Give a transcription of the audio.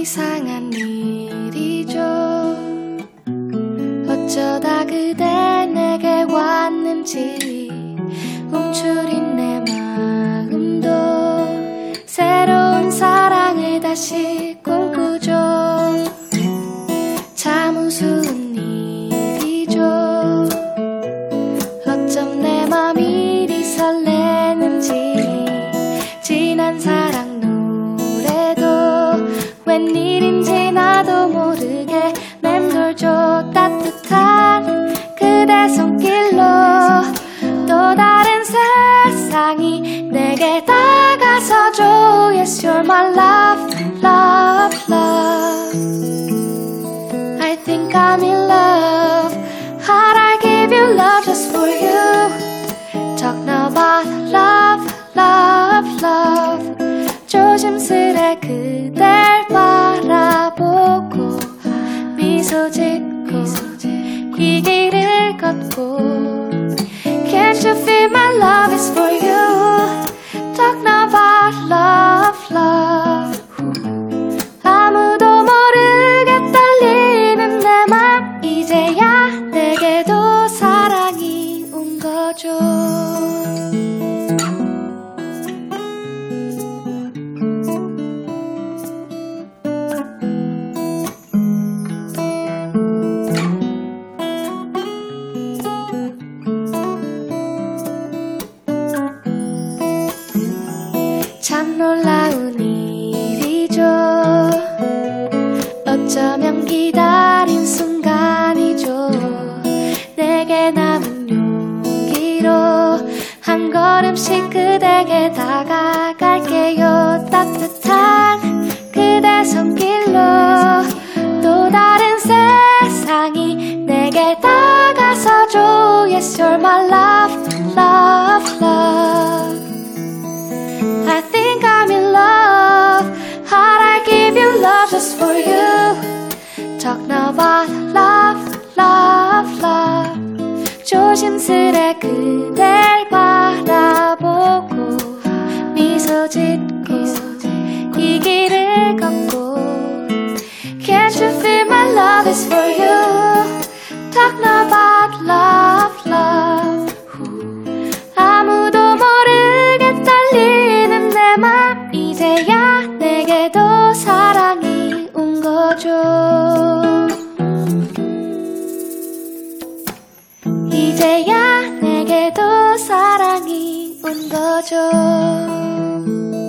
이상한 일이죠. 어쩌다 그대 내게 왔는지 움츠린 내 마음도 새로운 사랑을 다시 꿈꾸죠. 참 우스운 일이죠. 어쩜 내 맘 이리 설레는지 지난 사랑 노래도 웬일인지 나도 모르게 맴돌죠. 따뜻한 그대 손길로 또 다른 세상이 내게 다가서줘. Yes, you're my love, love, love. I think I'm in love. How'd I give you love just for you? Talk now about love, love, love. 조심스레 그댈 바라보고 미소 짓고 이 길을 걷고 Can't you feel my love is for you? Talk now about love, love. 아무도 모르게 떨리는 내 맘 이제야 내게도 사랑이 온 거죠. 참 놀라운 일이죠. 어쩌면 기다린 순간이죠. 내게 남은 용기로 한 걸음씩 그대에게 다가갈게요. 따뜻한 그대 손길로 또 다른 세상이 내게 다가서줘. Yes, you're my love, love, love. I think I'm in love. How'd I give you love just for you? Talk now about love, love, love. 조심스레 그댈 바라보고 미소 짓고 이 길을 걷고 Can't you feel my love is for you? Talk now about love, love. 아무도 모르게 떨리는 내 맘 이제야 내게도 사랑이 온 거죠. 이제야 내게도 사랑이 온 거죠.